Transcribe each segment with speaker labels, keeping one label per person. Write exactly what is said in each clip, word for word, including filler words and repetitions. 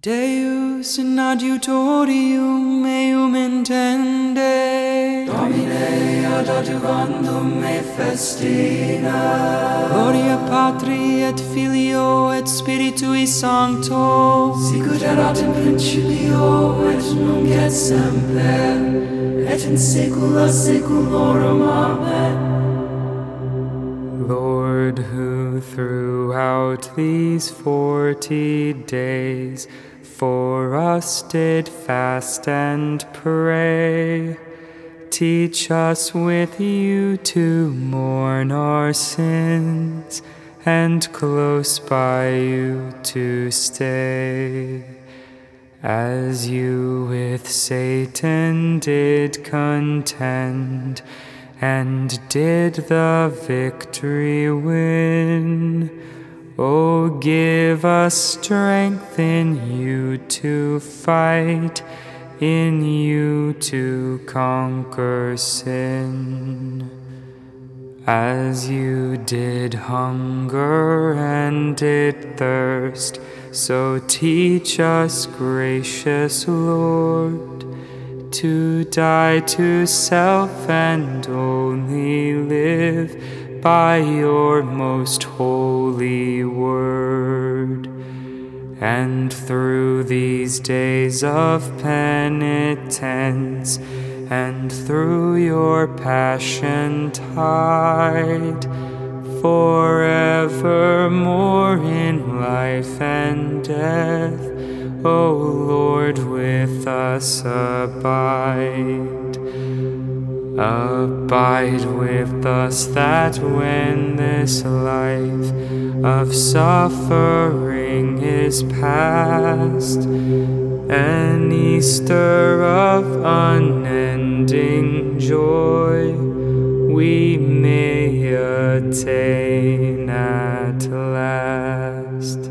Speaker 1: Deus in adiutorium meum intende,
Speaker 2: Domine ad adjuvandum me festina.
Speaker 1: Gloria Patri et Filio et Spiritui Sancto,
Speaker 2: Sicut erat in principio et nunc et semper et in saecula saeculorum. Amen.
Speaker 1: Lord, who throughout these forty days for us did fast and pray, teach us with you to mourn our sins and close by you to stay. As you with Satan did contend and did the victory win, oh, give us strength in you to fight, in you to conquer sin. As you did hunger and did thirst, so teach us, gracious Lord, to die to self and only live by your most holy word. And through these days of penitence, and through your passion tide, forevermore in life and death, O Lord, with us abide. Abide with us, that when this life of suffering is past, an Easter of unending joy we may attain at last.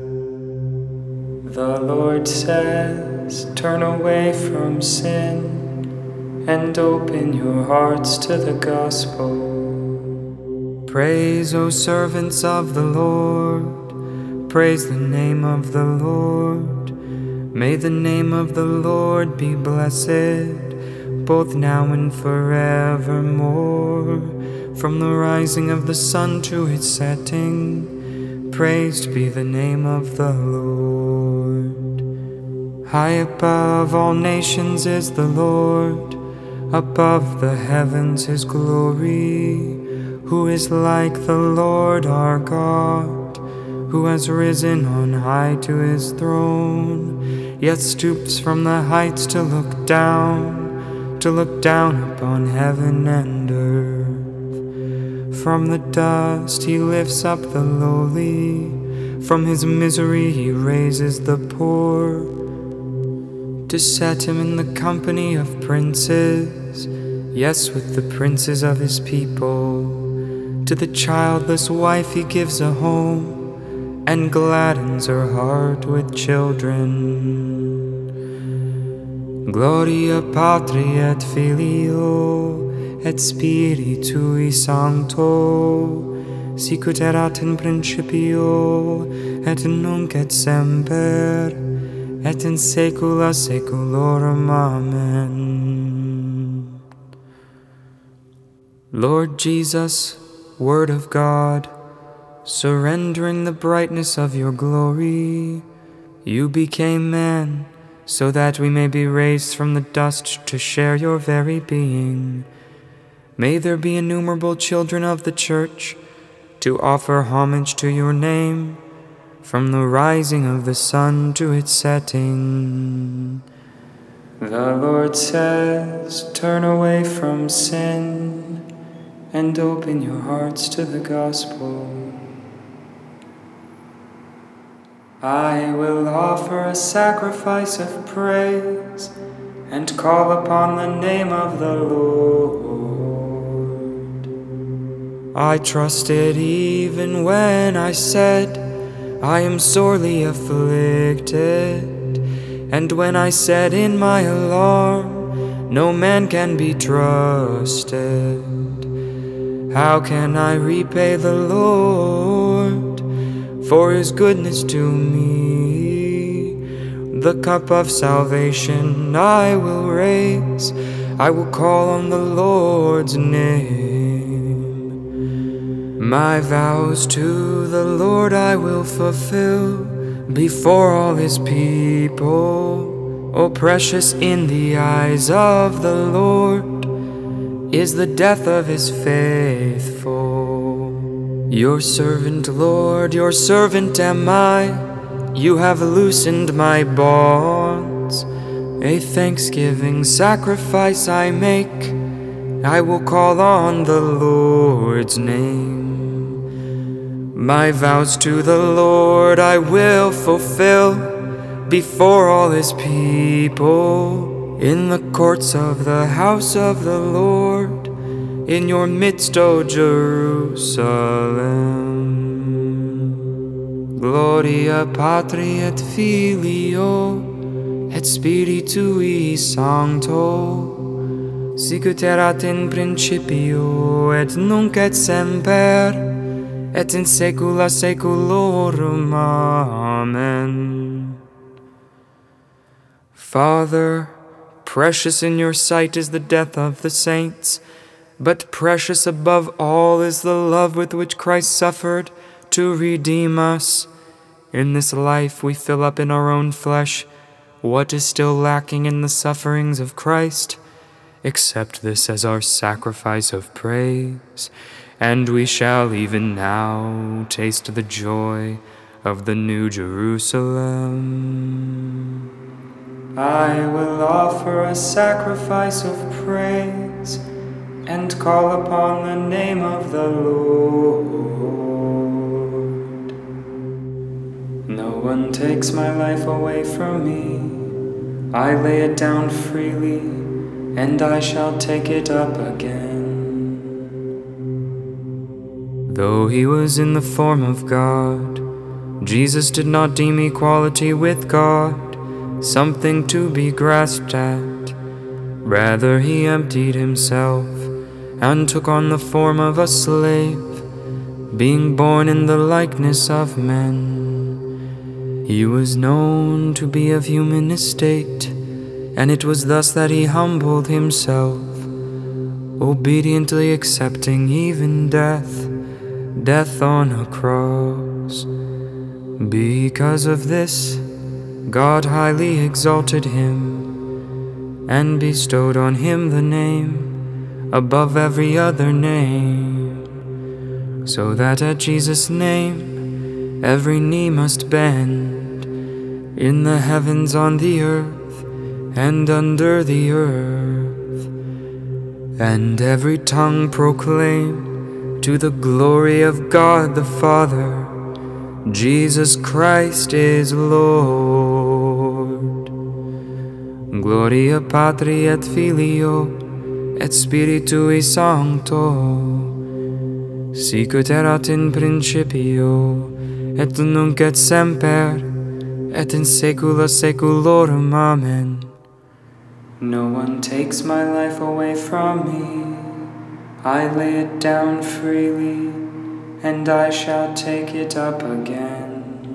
Speaker 1: The Lord says, turn away from sin and open your hearts to the gospel. Praise, O servants of the Lord, praise the name of the Lord. May the name of the Lord be blessed, both now and forevermore. From the rising of the sun to its setting, praised be the name of the Lord. High above all nations is the Lord, above the heavens his glory. Who is like the Lord our God, who has risen on high to his throne, yet stoops from the heights to look down, to look down upon heaven and earth. From the dust he lifts up the lowly, from his misery he raises the poor, to set him in the company of princes, yes, with the princes of his people. To the childless wife he gives a home, and gladdens her heart with children. Gloria Patri et Filio et Spiritui Sancto, sicut erat in principio et nunc et semper et in saecula saeculorum. Amen. Lord Jesus, Word of God, surrendering the brightness of your glory, you became man, so that we may be raised from the dust to share your very being. May there be innumerable children of the Church to offer homage to your name, from the rising of the sun to its setting. The Lord says, turn away from sin and open your hearts to the gospel. I will offer a sacrifice of praise and call upon the name of the Lord. I trusted even when I said, I am sorely afflicted, and when I said in my alarm, no man can be trusted. How can I repay the Lord for his goodness to me? The cup of salvation I will raise. I will call on the Lord's name. My vows to the Lord I will fulfill before all his people. Oh, precious in the eyes of the Lord is the death of his faithful. Your servant, Lord, your servant am I. You have loosened my bonds. A thanksgiving sacrifice I make. I will call on the Lord's name. My vows to the Lord I will fulfill before all his people. In the courts of the house of the Lord, in your midst, O Jerusalem. Gloria Patri et Filio et Spiritui Sancto, sicut erat in principio et nunc et semper et in saecula saeculorum. Amen. Father, precious in your sight is the death of the saints, but precious above all is the love with which Christ suffered to redeem us. In this life we fill up in our own flesh what is still lacking in the sufferings of Christ. Accept this as our sacrifice of praise, and we shall even now taste the joy of the New Jerusalem. I will offer a sacrifice of praise and call upon the name of the Lord. No one takes my life away from me. I lay it down freely, and I shall take it up again. Though he was in the form of God, Jesus did not deem equality with God something to be grasped at. Rather, he emptied himself and took on the form of a slave, being born in the likeness of men. He was known to be of human estate, and it was thus that he humbled himself, obediently accepting even death, death on a cross. Because of this, God highly exalted him and bestowed on him the name above every other name, so that at Jesus' name every knee must bend, in the heavens, on the earth, and under the earth, and every tongue proclaim to the glory of God the Father, Jesus Christ is Lord. Gloria Patri et Filio et Spiritui Sancto, sicut erat in principio et nunc et semper et in saecula saeculorum. Amen. No one takes my life away from me. I lay it down freely, and I shall take it up again.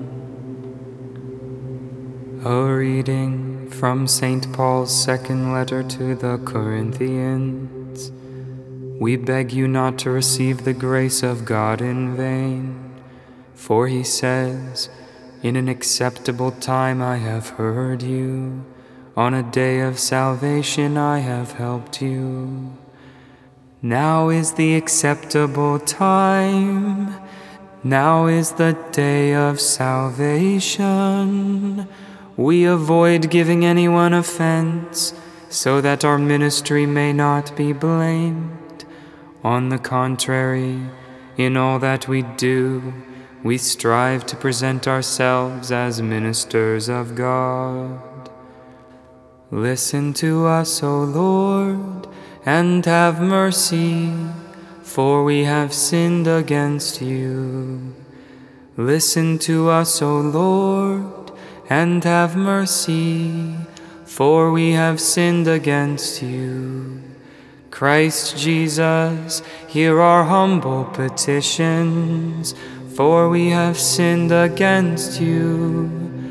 Speaker 1: A reading from Saint Paul's second letter to the Corinthians. We beg you not to receive the grace of God in vain, for he says, "In an acceptable time I have heard you, on a day of salvation I have helped you." Now is the acceptable time. Now is the day of salvation. We avoid giving anyone offense, so that our ministry may not be blamed. On the contrary, in all that we do, we strive to present ourselves as ministers of God. Listen to us, O Lord, and have mercy, for we have sinned against you. Listen to us, O Lord, and have mercy, for we have sinned against you. Christ Jesus, hear our humble petitions, for we have sinned against you.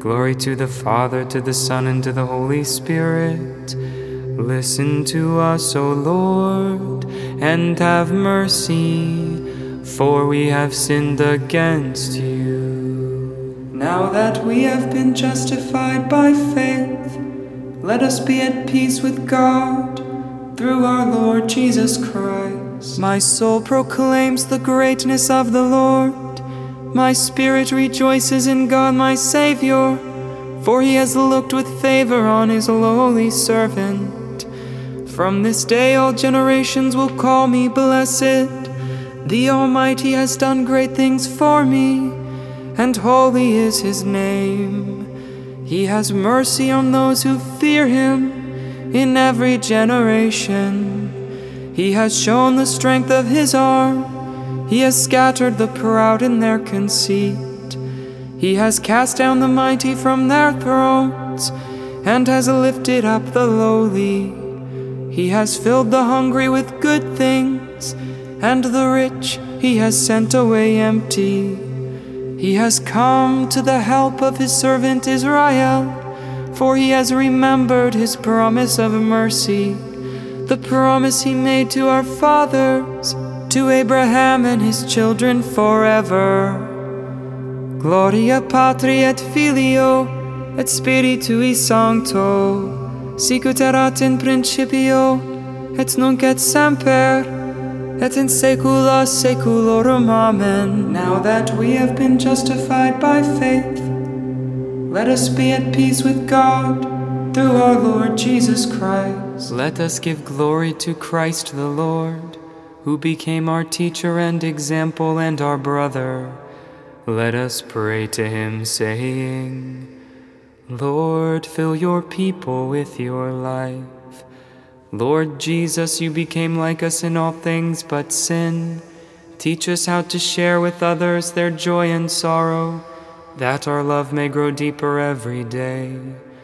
Speaker 1: Glory to the Father, to the Son, and to the Holy Spirit. Listen to us, O Lord, and have mercy, for we have sinned against you.
Speaker 2: Now that we have been justified by faith, let us be at peace with God through our Lord Jesus Christ.
Speaker 1: My soul proclaims the greatness of the Lord. My spirit rejoices in God my Savior, for he has looked with favor on his lowly servant. From this day all generations will call me blessed. The Almighty has done great things for me, and holy is his name. He has mercy on those who fear him in every generation. He has shown the strength of his arm. He has scattered the proud in their conceit. He has cast down the mighty from their thrones, and has lifted up the lowly. He has filled the hungry with good things, and the rich he has sent away empty. He has come to the help of his servant Israel, for he has remembered his promise of mercy, the promise he made to our fathers, to Abraham and his children forever. Gloria Patri et Filio et Spiritui Sancto, sicut erat in principio, et nunc et semper, et in saecula saeculorum. Amen.
Speaker 2: Now that we have been justified by faith, let us be at peace with God through our Lord Jesus Christ.
Speaker 1: Let us give glory to Christ the Lord, who became our teacher and example and our brother. Let us pray to him, saying, Lord, fill your people with your life. Lord Jesus, you became like us in all things but sin. Teach us how to share with others their joy and sorrow, that our love may grow deeper every day.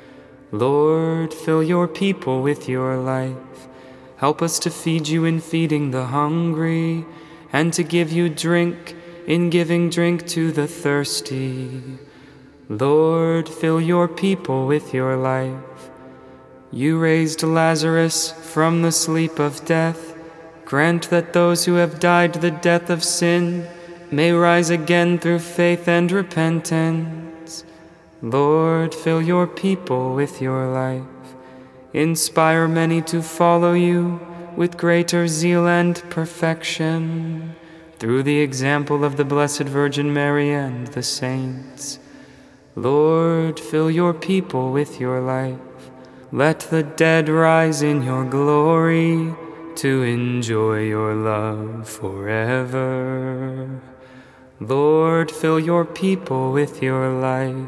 Speaker 1: Lord, fill your people with your life. Help us to feed you in feeding the hungry, and to give you drink in giving drink to the thirsty. Lord, fill your people with your life. You raised Lazarus from the sleep of death. Grant that those who have died the death of sin may rise again through faith and repentance. Lord, fill your people with your life. Inspire many to follow you with greater zeal and perfection, through the example of the Blessed Virgin Mary and the saints. Lord, fill your people with your life. Let the dead rise in your glory to enjoy your love forever. Lord, fill your people with your life.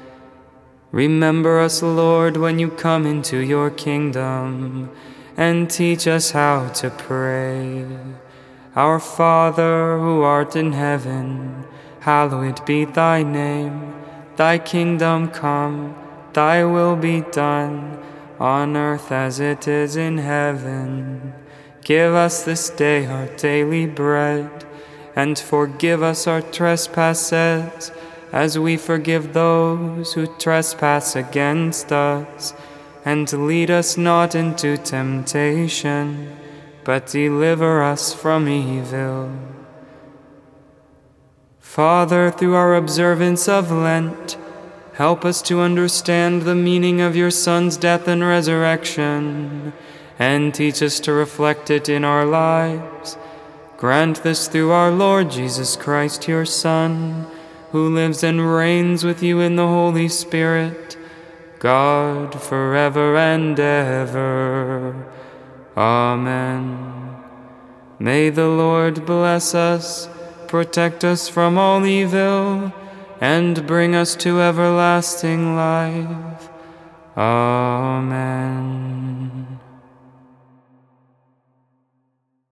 Speaker 1: Remember us, Lord, when you come into your kingdom, and teach us how to pray. Our Father, who art in heaven, hallowed be thy name. Thy kingdom come, thy will be done, on earth as it is in heaven. Give us this day our daily bread, and forgive us our trespasses, as we forgive those who trespass against us. And lead us not into temptation, but deliver us from evil. Father, through our observance of Lent, help us to understand the meaning of your Son's death and resurrection, and teach us to reflect it in our lives. Grant this through our Lord Jesus Christ, your Son, who lives and reigns with you in the Holy Spirit, God, forever and ever. Amen. May the Lord bless us, protect us from all evil, and bring us to everlasting life. Amen.